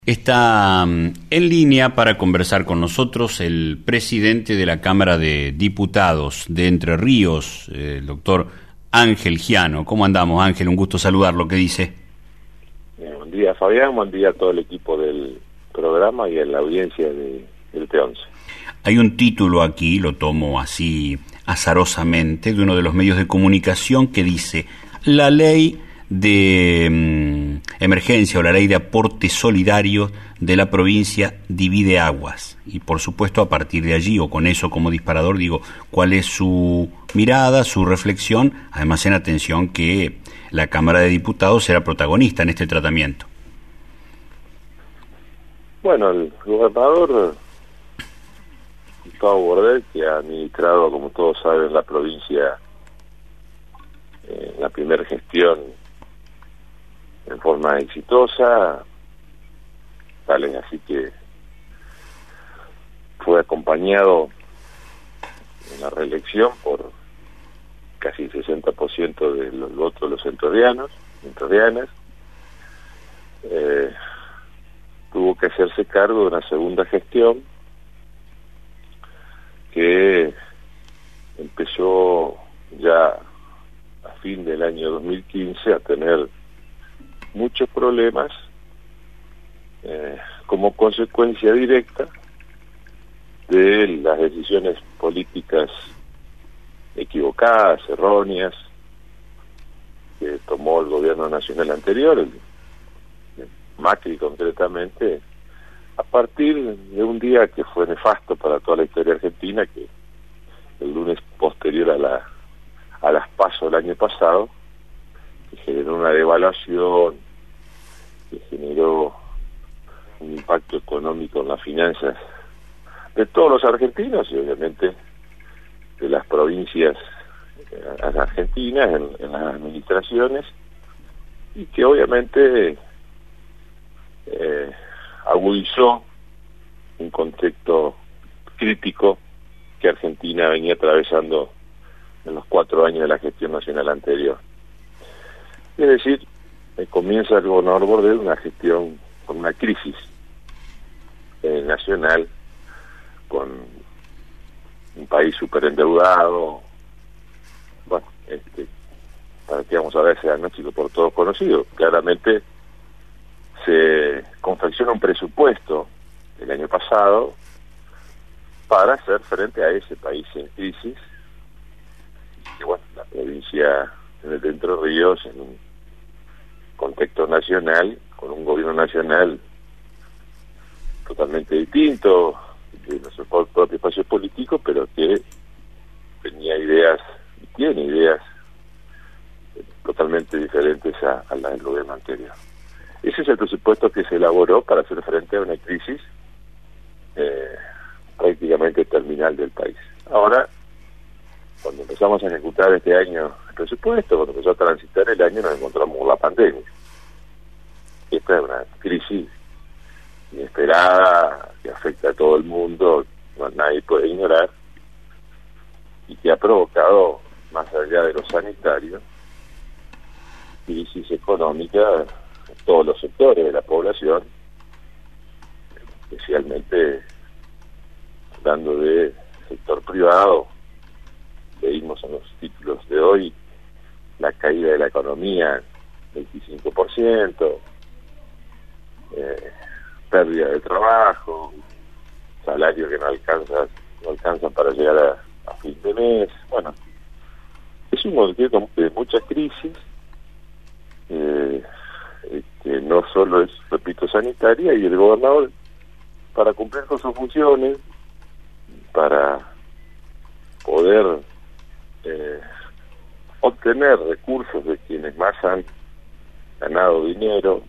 Está en línea para conversar con nosotros el presidente de la Cámara de Diputados de Entre Ríos, el doctor Ángel Giano. ¿Cómo andamos, Ángel? Un gusto saludarlo. ¿Qué dice? Buen día, Fabián. Buen día a todo el equipo del programa y a la audiencia del T11. Hay un título aquí, lo tomo así azarosamente, de uno de los medios de comunicación que dice: la ley de emergencia o la ley de aporte solidario de la provincia divide aguas. Y por supuesto, a partir de allí, o con eso como disparador, digo, ¿cuál es su mirada, su reflexión? Además, en atención que la Cámara de Diputados será protagonista en este tratamiento. Bueno, el gobernador Gustavo Bordel, que ha administrado, como todos saben, la provincia en la primera gestión en forma exitosa, tal es así que fue acompañado en la reelección por casi el 60% de los votos de los entrerrianas. Tuvo que hacerse cargo de una segunda gestión que empezó ya a fin del año 2015 a tener muchos problemas como consecuencia directa de las decisiones políticas equivocadas, erróneas, que tomó el gobierno nacional anterior, el Macri concretamente, a partir de un día que fue nefasto para toda la historia argentina, que el lunes posterior a las PASO del año pasado, que generó una devaluación, que generó un impacto económico en las finanzas de todos los argentinos y obviamente de las provincias argentinas en las administraciones, y que obviamente agudizó un contexto crítico que Argentina venía atravesando en los 4 años de la gestión nacional anterior. Es decir, comienza el gobernador Bordel una gestión con una crisis nacional, con un país superendeudado. Bueno, para que vamos a ver ese diagnóstico por todos conocido. Claramente se confecciona un presupuesto el año pasado para hacer frente a ese país en crisis, y bueno, la provincia de Entre Ríos, en un contexto nacional, con un gobierno nacional totalmente distinto de nuestro propio espacio político, pero que tenía ideas y tiene ideas totalmente diferentes a las del gobierno anterior. Ese es el presupuesto que se elaboró para hacer frente a una crisis prácticamente terminal del país. Ahora, cuando empezamos a ejecutar este año el presupuesto, cuando empezó a transitar el año, nos encontramos con la pandemia. Esta es una crisis inesperada que afecta a todo el mundo, nadie puede ignorar, y que ha provocado, más allá de lo sanitario, crisis económica en todos los sectores de la población, especialmente hablando de sector privado. Leímos en los títulos de hoy la caída de la economía, 25%, pérdida de trabajo, salario que no alcanzan para llegar a fin de mes. Bueno, es un contexto de mucha crisis, que no solo es, repito, sanitaria, y el gobernador, para cumplir con sus funciones, para poder obtener recursos de quienes más han ganado dinero,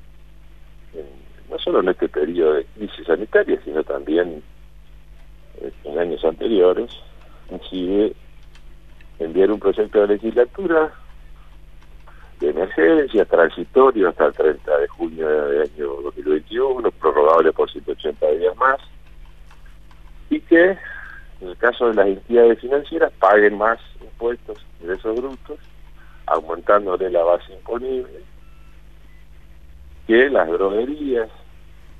no solo en este periodo de crisis sanitaria, sino también en años anteriores, decide enviar un proyecto de legislatura de emergencia transitorio hasta el 30 de junio del año 2021, prorrogable por 180 días más, y que en el caso de las entidades financieras paguen más impuestos de esos brutos, aumentándole la base imponible, que las droguerías,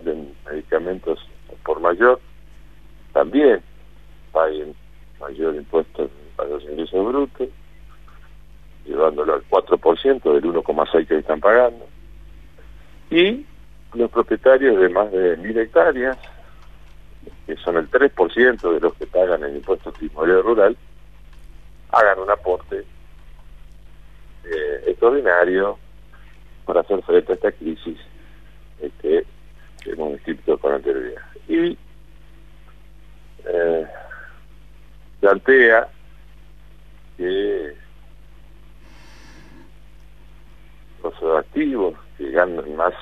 compren medicamentos por mayor, también paguen mayor impuesto a los ingresos brutos, llevándolo al 4% del 1,6% que están pagando. Y los propietarios de más de 1.000 hectáreas, que son el 3% de los que pagan el impuesto timorero rural, hagan un aporte extraordinario para hacer frente a esta crisis que hemos descrito con anterioridad. Y plantea que los activos que ganan más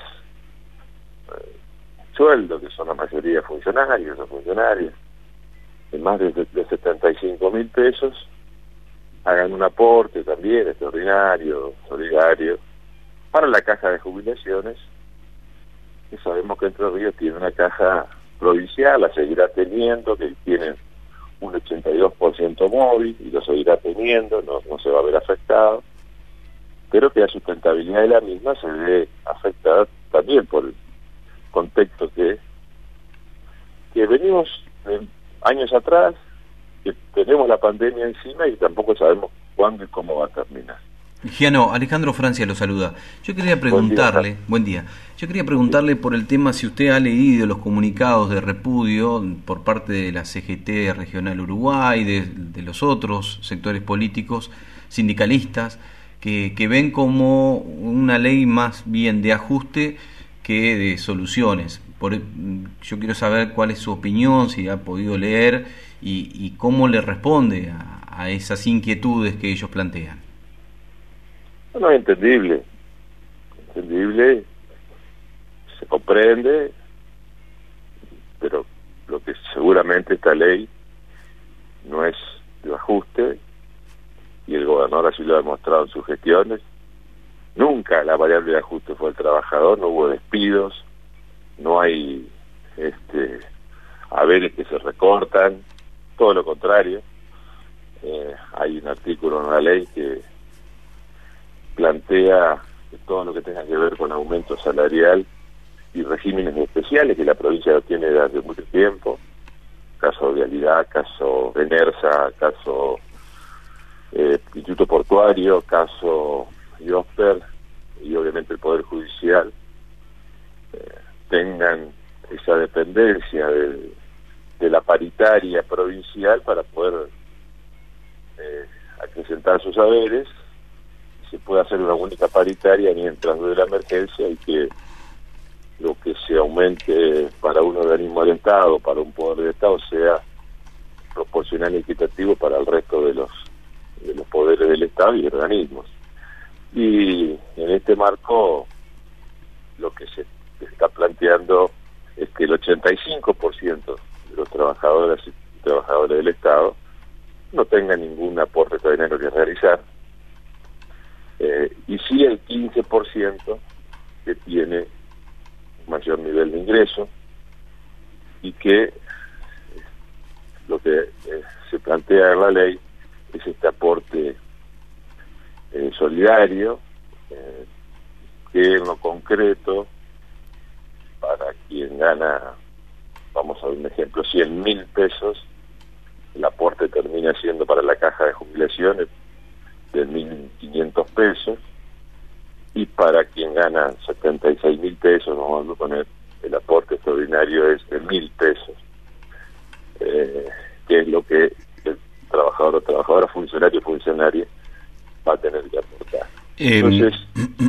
sueldo, que son la mayoría funcionarios o funcionarias, de más de 75.000 pesos, hagan un aporte también extraordinario, solidario, para la caja de jubilaciones, que sabemos que Entre Ríos tiene una caja provincial, la seguirá teniendo, que tiene un 82% móvil y lo seguirá teniendo, no se va a ver afectado, pero que la sustentabilidad de la misma se ve afectada también por el contexto que venimos años atrás, que tenemos la pandemia encima y tampoco sabemos cuándo y cómo va a terminar. Giano, Alejandro Francia lo saluda. Yo quería preguntarle, buen día. Yo quería preguntarle por el tema si usted ha leído los comunicados de repudio por parte de la CGT Regional Uruguay, de los otros sectores políticos, sindicalistas, que ven como una ley más bien de ajuste que de soluciones. Yo quiero saber cuál es su opinión, si ha podido leer y cómo le responde a esas inquietudes que ellos plantean. No, es entendible, se comprende, pero lo que seguramente esta ley no es de ajuste, y el gobernador así lo ha demostrado en sus gestiones. Nunca la variable de ajuste fue el trabajador, no hubo despidos, no hay haberes que se recortan, todo lo contrario. Hay un artículo en la ley que plantea que todo lo que tenga que ver con aumento salarial y regímenes especiales, que la provincia lo tiene desde hace mucho tiempo, caso Vialidad, caso Enersa, caso Instituto Portuario, caso IOSPER y obviamente el Poder Judicial, tengan esa dependencia de la paritaria provincial para poder acrecentar sus haberes. Se puede hacer una única paritaria mientras dure la emergencia, y que lo que se aumente para un organismo del Estado, para un poder del Estado, sea proporcional y equitativo para el resto de los poderes del Estado y organismos. Y en este marco lo que se está planteando es que el 85% de los trabajadoras y trabajadores del Estado no tengan ningún aporte extraordinario que realizar, y sí el 15% que tiene mayor nivel de ingreso, y que lo que se plantea en la ley es este aporte solidario, que en lo concreto, para quien gana, vamos a ver un ejemplo, 100.000 pesos, el aporte termina siendo para la caja de jubilaciones de 1.500 pesos, y para quien gana 76.000 pesos, vamos a poner, el aporte extraordinario es de 1.000 pesos, que es lo que el trabajador o trabajadora, funcionario o funcionaria va a tener que aportar. Entonces,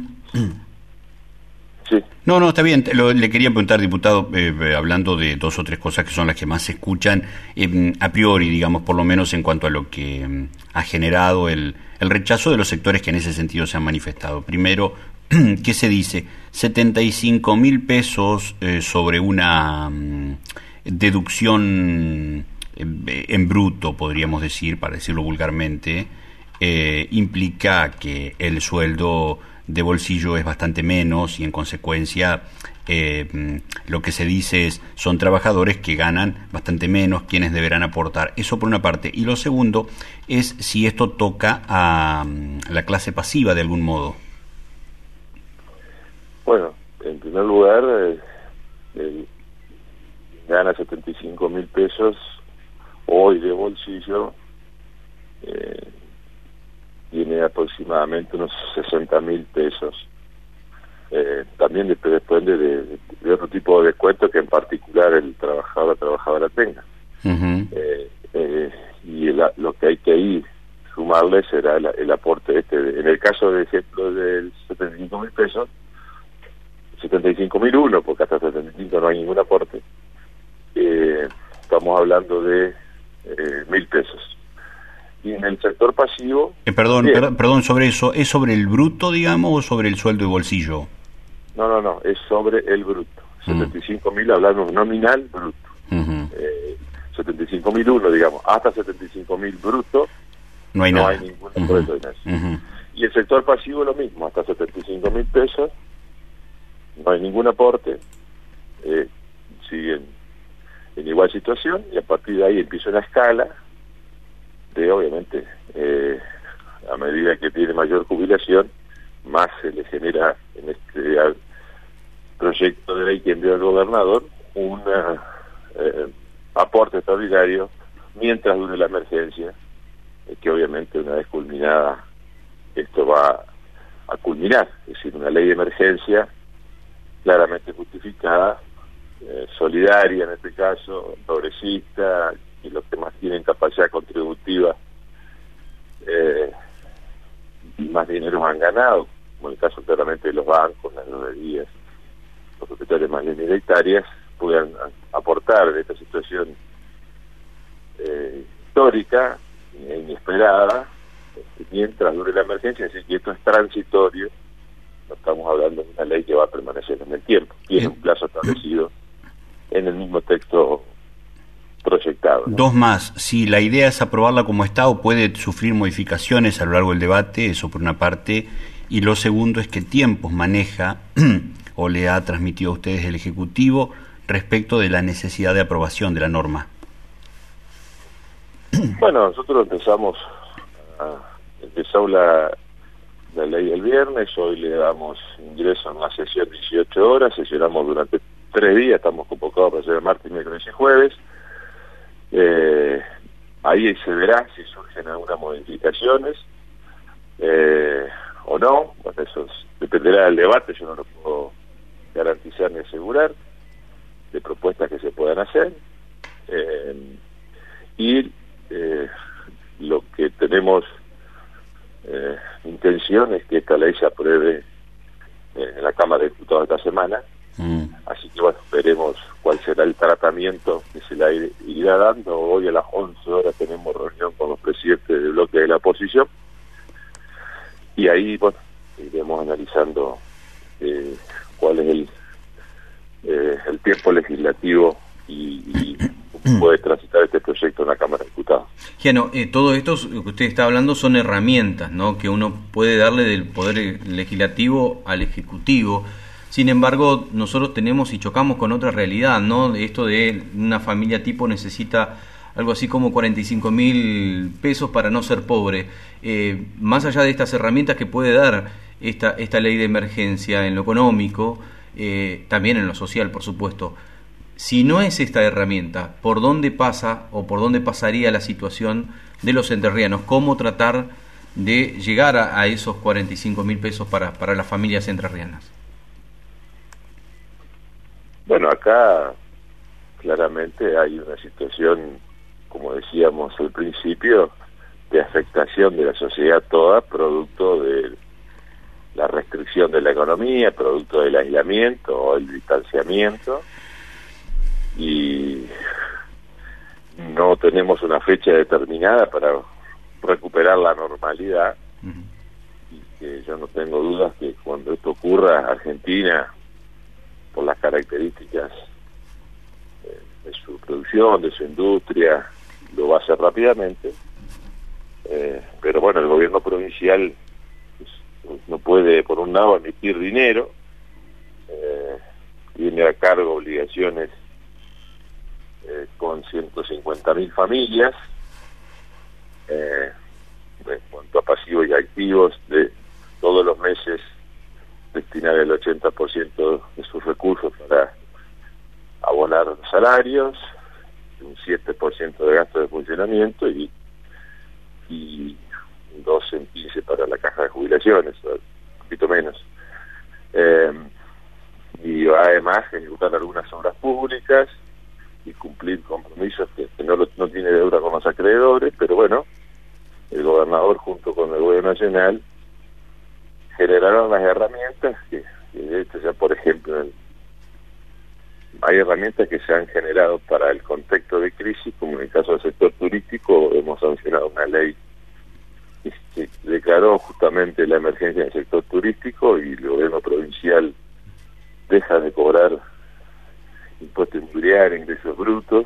sí. No, está bien. Le quería preguntar, diputado, hablando de dos o tres cosas que son las que más se escuchan, a priori, digamos, por lo menos en cuanto a lo que ha generado el rechazo de los sectores que en ese sentido se han manifestado. Primero, ¿qué se dice? 75.000 pesos sobre una deducción en bruto, podríamos decir, para decirlo vulgarmente, implica que el sueldo de bolsillo es bastante menos, y en consecuencia lo que se dice es son trabajadores que ganan bastante menos quienes deberán aportar. Eso por una parte. Y lo segundo es si esto toca a la clase pasiva de algún modo. Bueno, en primer lugar, gana 75.000 pesos hoy de bolsillo, tiene aproximadamente unos 60.000 pesos. También depende de otro tipo de descuento que en particular el trabajador o la trabajadora tenga. Uh-huh. Y lo que hay que ir sumarle será el aporte en el caso de ejemplo del 75.000 pesos, 75.001, porque hasta 75 no hay ningún aporte, estamos hablando de 1.000 pesos. Y en el sector pasivo... Perdón, sobre eso, ¿es sobre el bruto, digamos, o sobre el sueldo de bolsillo? No, es sobre el bruto. 75.000 hablamos nominal bruto. Uh-huh. 75.001, digamos, hasta 75.000 bruto, no hay nada. Ningún aporte. Uh-huh. Y el sector pasivo lo mismo, hasta 75.000 pesos, no hay ningún aporte, siguen en igual situación, y a partir de ahí empieza una escala de, obviamente, a medida que tiene mayor jubilación, más se le genera en este proyecto de ley que envió el gobernador un aporte extraordinario mientras dure la emergencia, que obviamente una vez culminada esto va a culminar, es decir, una ley de emergencia claramente justificada, solidaria en este caso, progresista, y los que más tienen capacidad contributiva y más dinero han ganado, como en el caso claramente de los bancos, las droguerías, los propietarios más de 1.000 hectáreas, puedan aportar en esta situación histórica e inesperada, mientras dure la emergencia. Es decir, que esto es transitorio, no estamos hablando de una ley que va a permanecer en el tiempo, tiene un plazo establecido en el mismo texto proyectado, ¿no? Dos más, si la idea es aprobarla como está o puede sufrir modificaciones a lo largo del debate, eso por una parte, y lo segundo es qué tiempos maneja o le ha transmitido a ustedes el Ejecutivo respecto de la necesidad de aprobación de la norma. Bueno, nosotros empezó la ley el viernes, hoy le damos ingreso en una sesión de 18 horas, sesionamos durante 3 días, estamos convocados para hacer el martes, miércoles y jueves. Ahí se verá si surgen algunas modificaciones o no. Bueno, eso dependerá del debate, yo no lo puedo garantizar ni asegurar, de propuestas que se puedan hacer, y lo que tenemos intención es que esta ley se apruebe en la Cámara de Diputados esta semana. Así que bueno, veremos cuál será el tratamiento que se le irá dando. Hoy a las 11 horas tenemos reunión con los presidentes del bloque de la oposición, y ahí bueno, iremos analizando cuál es el tiempo legislativo y puede transitar este proyecto en la Cámara de Diputados. Giano, todo esto que usted está hablando son herramientas, ¿no?, que uno puede darle del Poder Legislativo al Ejecutivo. Sin embargo, nosotros tenemos y chocamos con otra realidad, ¿no? Esto de una familia tipo necesita algo así como 45.000 pesos para no ser pobre. Más allá de estas herramientas que puede dar esta ley de emergencia en lo económico, también en lo social, por supuesto, si no es esta herramienta, ¿por dónde pasa o por dónde pasaría la situación de los entrerrianos? ¿Cómo tratar de llegar a esos 45.000 pesos para las familias entrerrianas? Bueno, acá claramente hay una situación, como decíamos al principio, de afectación de la sociedad toda, producto de la restricción de la economía, producto del aislamiento o el distanciamiento, y no tenemos una fecha determinada para recuperar la normalidad. Y que yo no tengo dudas que cuando esto ocurra, Argentina, por las características de su producción, de su industria, lo va a hacer rápidamente, pero bueno, el gobierno provincial pues, no puede, por un lado, emitir dinero, tiene a cargo obligaciones con 150.000 familias, en cuanto a pasivos y activos, de todos los meses destinar el 80% de sus recursos para abonar abonar los salarios, un 7% de gasto de funcionamiento y un 12, un 15 para la caja de jubilaciones, un poquito menos. Y además ejecutar algunas obras públicas y cumplir compromisos que no tiene deuda con los acreedores, pero bueno, el gobernador junto con el gobierno nacional generaron las herramientas que de hecho ya, por ejemplo, hay herramientas que se han generado para el contexto de crisis, como en el caso del sector turístico. Hemos sancionado una ley que declaró justamente la emergencia en el sector turístico y el gobierno provincial deja de cobrar impuesto inmobiliario, ingresos brutos,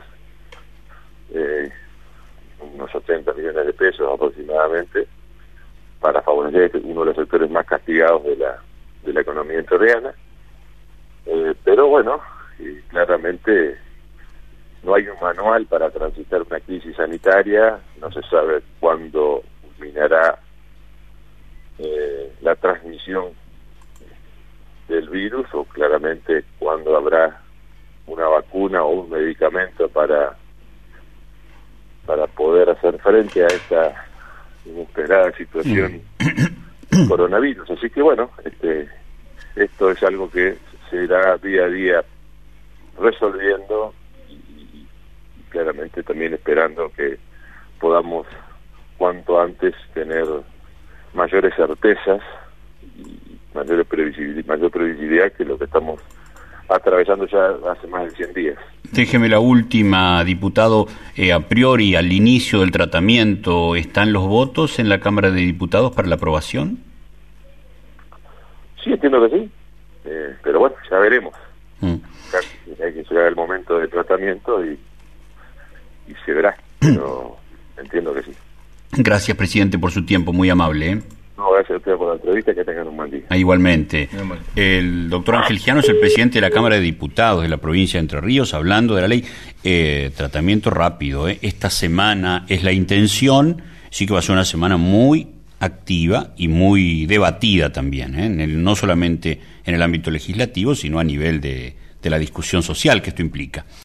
unos 80 millones de pesos aproximadamente, para favorecer uno de los sectores más castigados de la economía entrerriana. Pero bueno, claramente no hay un manual para transitar una crisis sanitaria, no se sabe cuándo culminará la transmisión del virus, o claramente cuándo habrá una vacuna o un medicamento para poder hacer frente a esta inesperada situación coronavirus. Así que bueno, esto es algo que se irá día a día resolviendo y claramente también esperando que podamos cuanto antes tener mayores certezas y mayor previsibilidad que lo que estamos atravesando ya hace más de 100 días. Déjeme la última, diputado. A priori, al inicio del tratamiento, ¿están los votos en la Cámara de Diputados para la aprobación? Sí, entiendo que sí, pero bueno, ya veremos. Hay que llegar el momento del tratamiento y se verá, pero entiendo que sí. Gracias, presidente, por su tiempo, muy amable. No, gracias a ustedes por la entrevista, que tengan un buen día. Igualmente. El doctor Ángel Giano es el presidente de la Cámara de Diputados de la provincia de Entre Ríos, hablando de la ley. Tratamiento rápido, esta semana es la intención, sí que va a ser una semana muy activa y muy debatida también, no solamente en el ámbito legislativo, sino a nivel de la discusión social que esto implica.